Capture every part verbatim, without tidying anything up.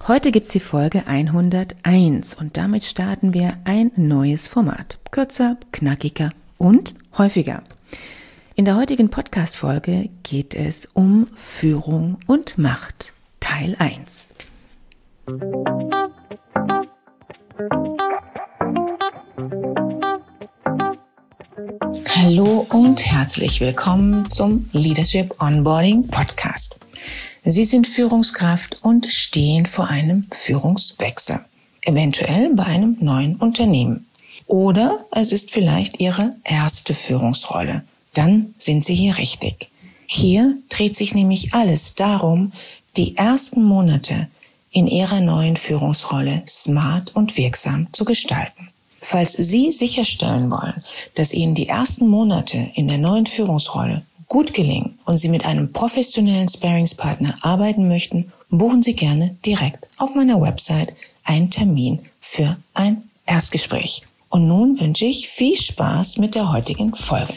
Heute gibt's die Folge hunderteins und damit starten wir ein neues Format. Kürzer, knackiger und häufiger. In der heutigen Podcast-Folge geht es um Führung und Macht, Teil eins. Hallo und herzlich willkommen zum Leadership Onboarding Podcast. Sie sind Führungskraft und stehen vor einem Führungswechsel, eventuell bei einem neuen Unternehmen. Oder es ist vielleicht Ihre erste Führungsrolle. Dann sind Sie hier richtig. Hier dreht sich nämlich alles darum, die ersten Monate in Ihrer neuen Führungsrolle smart und wirksam zu gestalten. Falls Sie sicherstellen wollen, dass Ihnen die ersten Monate in der neuen Führungsrolle gut gelingen und Sie mit einem professionellen Sparringspartner arbeiten möchten, buchen Sie gerne direkt auf meiner Website einen Termin für ein Erstgespräch. Und nun wünsche ich viel Spaß mit der heutigen Folge.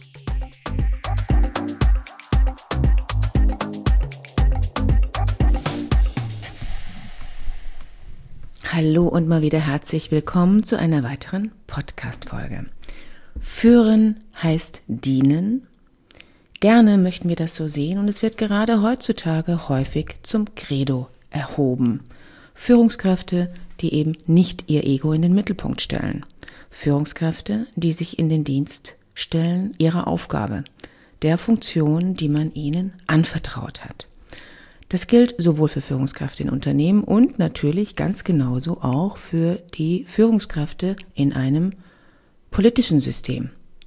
Hallo und mal wieder herzlich willkommen zu einer weiteren Podcast-Folge. Führen heißt dienen. Gerne möchten wir das so sehen und es wird gerade heutzutage häufig zum Credo erhoben. Führungskräfte, die eben nicht ihr Ego in den Mittelpunkt stellen. Führungskräfte, die sich in den Dienst stellen ihrer Aufgabe, der Funktion, die man ihnen anvertraut hat. Das gilt sowohl für Führungskräfte in Unternehmen und natürlich ganz genauso auch für die Führungskräfte in einem politischen System.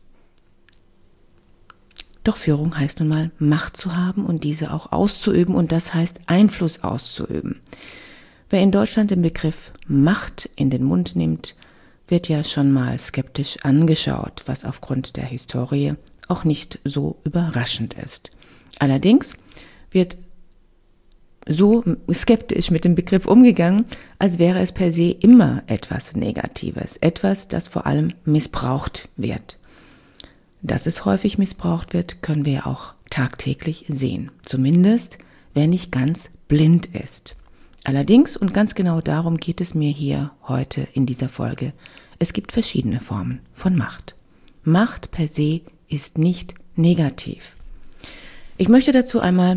Doch Führung heißt nun mal, Macht zu haben und diese auch auszuüben und das heißt, Einfluss auszuüben. Wer in Deutschland den Begriff Macht in den Mund nimmt, wird ja schon mal skeptisch angeschaut, was aufgrund der Historie auch nicht so überraschend ist. Allerdings wird so skeptisch mit dem Begriff umgegangen, als wäre es per se immer etwas Negatives, etwas, das vor allem missbraucht wird. Dass es häufig missbraucht wird, können wir ja auch tagtäglich sehen. Zumindest, wer nicht ganz blind ist. Allerdings, und ganz genau darum geht es mir hier heute in dieser Folge, es gibt verschiedene Formen von Macht. Macht per se ist nicht negativ. Ich möchte dazu einmal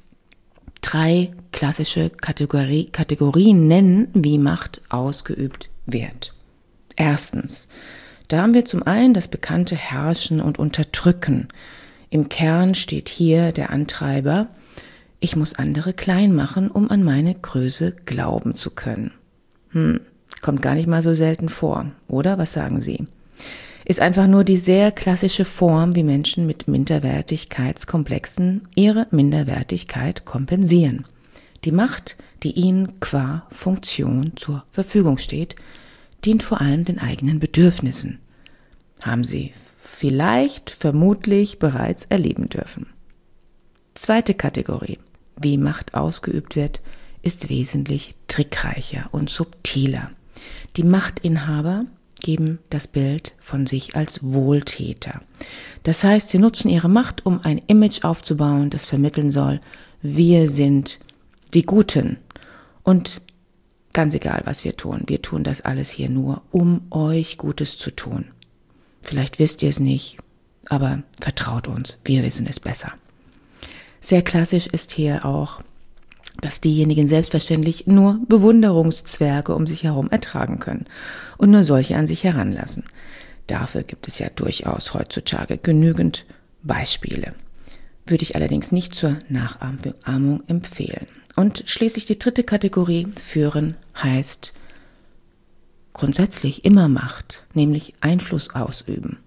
drei klassische Kategorie, Kategorien nennen, wie Macht ausgeübt wird. Erstens, da haben wir zum einen das bekannte Herrschen und Unterdrücken. Im Kern steht hier der Antreiber, ich muss andere klein machen, um an meine Größe glauben zu können. Hm, kommt gar nicht mal so selten vor, oder? Was sagen Sie? Ist einfach nur die sehr klassische Form, wie Menschen mit Minderwertigkeitskomplexen ihre Minderwertigkeit kompensieren. Die Macht, die ihnen qua Funktion zur Verfügung steht, dient vor allem den eigenen Bedürfnissen. Haben Sie vielleicht, vermutlich bereits erleben dürfen. Zweite Kategorie, wie Macht ausgeübt wird, ist wesentlich trickreicher und subtiler. Die Machtinhaber geben das Bild von sich als Wohltäter. Das heißt, sie nutzen ihre Macht, um ein Image aufzubauen, das vermitteln soll, wir sind die Guten. Und ganz egal, was wir tun, wir tun das alles hier nur, um euch Gutes zu tun. Vielleicht wisst ihr es nicht, aber vertraut uns, wir wissen es besser. Sehr klassisch ist hier auch, dass diejenigen selbstverständlich nur Bewunderungszwerge um sich herum ertragen können und nur solche an sich heranlassen. Dafür gibt es ja durchaus heutzutage genügend Beispiele. Würde ich allerdings nicht zur Nachahmung empfehlen. Und schließlich die dritte Kategorie, führen, heißt grundsätzlich immer Macht, nämlich Einfluss ausüben.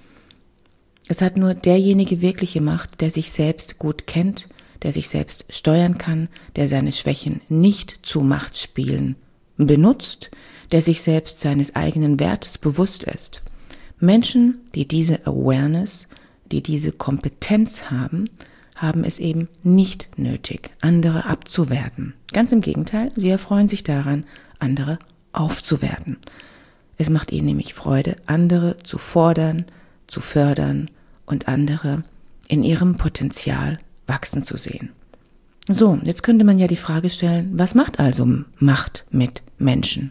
Es hat nur derjenige wirkliche Macht, der sich selbst gut kennt, der sich selbst steuern kann, der seine Schwächen nicht zu Machtspielen benutzt, der sich selbst seines eigenen Wertes bewusst ist. Menschen, die diese Awareness, die diese Kompetenz haben, haben es eben nicht nötig, andere abzuwerten. Ganz im Gegenteil, sie erfreuen sich daran, andere aufzuwerten. Es macht ihnen nämlich Freude, andere zu fordern, zu fördern und andere in ihrem Potenzial wachsen zu sehen. So, jetzt könnte man ja die Frage stellen, was macht also Macht mit Menschen?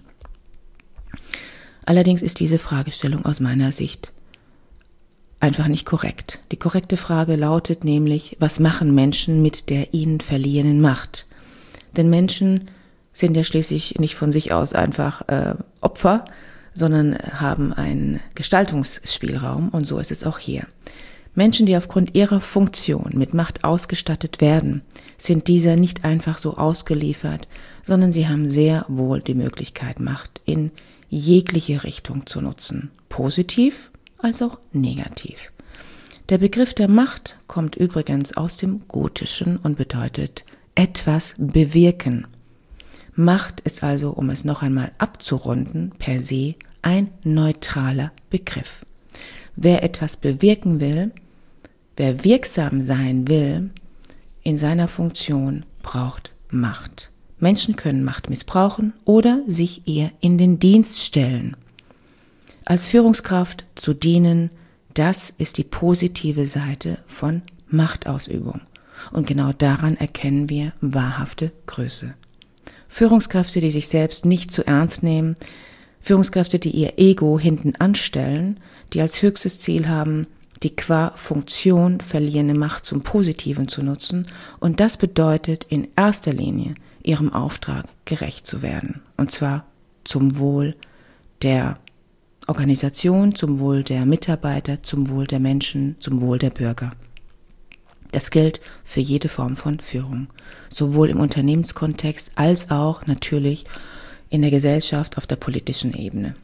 Allerdings ist diese Fragestellung aus meiner Sicht einfach nicht korrekt. Die korrekte Frage lautet nämlich, was machen Menschen mit der ihnen verliehenen Macht? Denn Menschen sind ja schließlich nicht von sich aus einfach äh, Opfer, sondern haben einen Gestaltungsspielraum, und so ist es auch hier. Menschen, die aufgrund ihrer Funktion mit Macht ausgestattet werden, sind dieser nicht einfach so ausgeliefert, sondern sie haben sehr wohl die Möglichkeit, Macht in jegliche Richtung zu nutzen, positiv als auch negativ. Der Begriff der Macht kommt übrigens aus dem Gotischen und bedeutet etwas bewirken. Macht ist also, um es noch einmal abzurunden, per se ein neutraler Begriff. Wer etwas bewirken will, wer wirksam sein will, in seiner Funktion braucht Macht. Menschen können Macht missbrauchen oder sich ihr in den Dienst stellen. Als Führungskraft zu dienen, das ist die positive Seite von Machtausübung. Und genau daran erkennen wir wahrhafte Größe. Führungskräfte, die sich selbst nicht zu ernst nehmen, Führungskräfte, die ihr Ego hinten anstellen, die als höchstes Ziel haben, die qua Funktion verliehene Macht zum Positiven zu nutzen, und das bedeutet in erster Linie, ihrem Auftrag gerecht zu werden, und zwar zum Wohl der Organisation, zum Wohl der Mitarbeiter, zum Wohl der Menschen, zum Wohl der Bürger. Das gilt für jede Form von Führung, sowohl im Unternehmenskontext als auch natürlich in der Gesellschaft auf der politischen Ebene.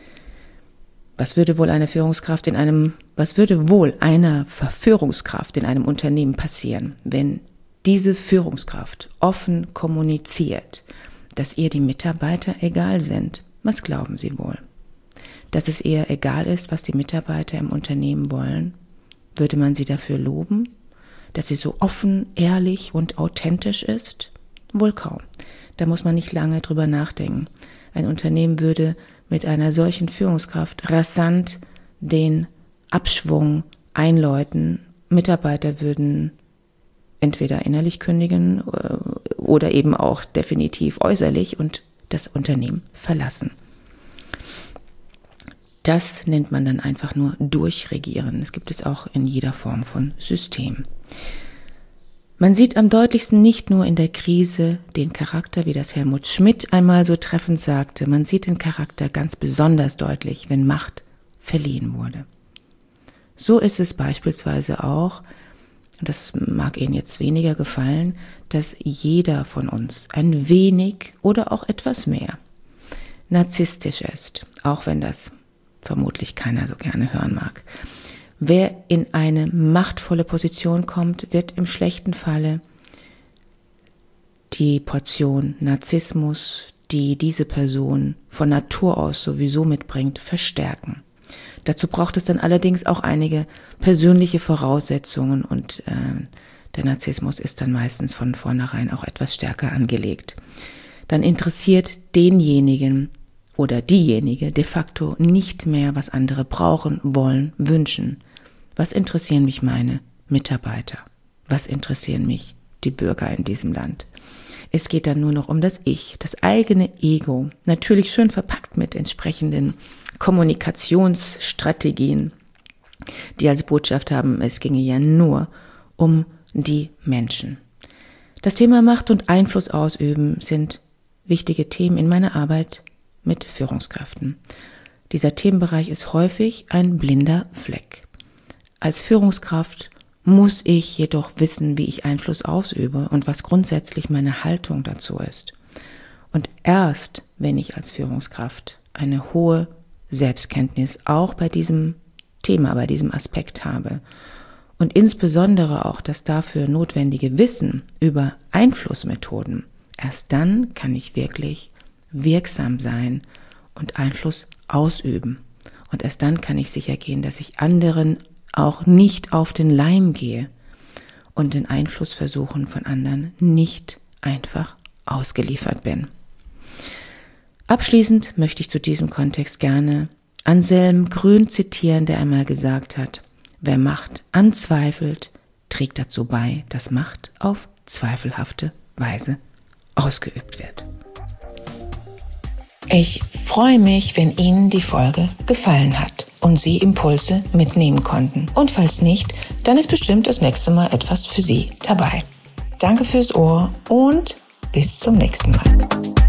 Was würde wohl eine Führungskraft in einem, was würde wohl einer Führungskraft in einem Unternehmen passieren, wenn diese Führungskraft offen kommuniziert, dass ihr die Mitarbeiter egal sind? Was glauben Sie wohl? Dass es eher egal ist, was die Mitarbeiter im Unternehmen wollen? Würde man sie dafür loben, dass sie so offen, ehrlich und authentisch ist? Wohl kaum. Da muss man nicht lange drüber nachdenken. Ein Unternehmen würde mit einer solchen Führungskraft rasant den Abschwung einläuten. Mitarbeiter würden entweder innerlich kündigen oder eben auch definitiv äußerlich und das Unternehmen verlassen. Das nennt man dann einfach nur Durchregieren. Das gibt es auch in jeder Form von System. Man sieht am deutlichsten nicht nur in der Krise den Charakter, wie das Helmut Schmidt einmal so treffend sagte, man sieht den Charakter ganz besonders deutlich, wenn Macht verliehen wurde. So ist es beispielsweise auch, das mag Ihnen jetzt weniger gefallen, dass jeder von uns ein wenig oder auch etwas mehr narzisstisch ist, auch wenn das vermutlich keiner so gerne hören mag. Wer in eine machtvolle Position kommt, wird im schlechten Falle die Portion Narzissmus, die diese Person von Natur aus sowieso mitbringt, verstärken. Dazu braucht es dann allerdings auch einige persönliche Voraussetzungen und äh, der Narzissmus ist dann meistens von vornherein auch etwas stärker angelegt. Dann interessiert denjenigen oder diejenige de facto nicht mehr, was andere brauchen, wollen, wünschen. Was interessieren mich meine Mitarbeiter? Was interessieren mich die Bürger in diesem Land? Es geht dann nur noch um das Ich, das eigene Ego, natürlich schön verpackt mit entsprechenden Kommunikationsstrategien, die als Botschaft haben, es ginge ja nur um die Menschen. Das Thema Macht und Einfluss ausüben sind wichtige Themen in meiner Arbeit mit Führungskräften. Dieser Themenbereich ist häufig ein blinder Fleck. Als Führungskraft muss ich jedoch wissen, wie ich Einfluss ausübe und was grundsätzlich meine Haltung dazu ist. Und erst, wenn ich als Führungskraft eine hohe Selbstkenntnis auch bei diesem Thema, bei diesem Aspekt habe und insbesondere auch das dafür notwendige Wissen über Einflussmethoden, erst dann kann ich wirklich wirksam sein und Einfluss ausüben. Und erst dann kann ich sicher gehen, dass ich anderen auch nicht auf den Leim gehe und den Einflussversuchen von anderen nicht einfach ausgeliefert bin. Abschließend möchte ich zu diesem Kontext gerne Anselm Grün zitieren, der einmal gesagt hat, wer Macht anzweifelt, trägt dazu bei, dass Macht auf zweifelhafte Weise ausgeübt wird. Ich freue mich, wenn Ihnen die Folge gefallen hat und Sie Impulse mitnehmen konnten. Und falls nicht, dann ist bestimmt das nächste Mal etwas für Sie dabei. Danke fürs Ohr und bis zum nächsten Mal.